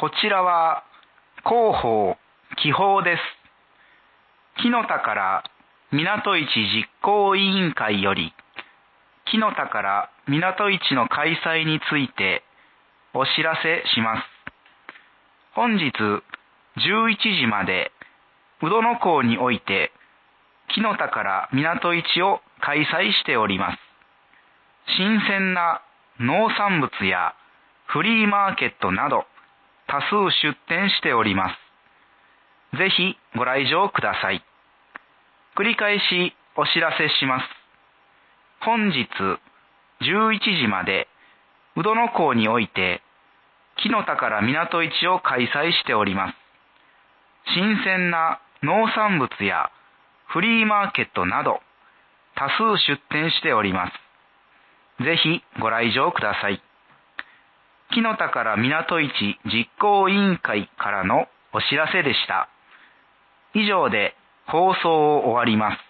こちらは広報、記法です。木の宝港市実行委員会より、木の宝港市の開催についてお知らせします。本日11時まで、宇土の港において、木の宝港市を開催しております。新鮮な農産物やフリーマーケットなど多数出店しております。ぜひご来場ください。繰り返しお知らせします。本日11時まで、宇土の港において、木の宝港市を開催しております。新鮮な農産物やフリーマーケットなど多数出店しております。ぜひご来場ください。木の宝港市実行委員会からのお知らせでした。以上で放送を終わります。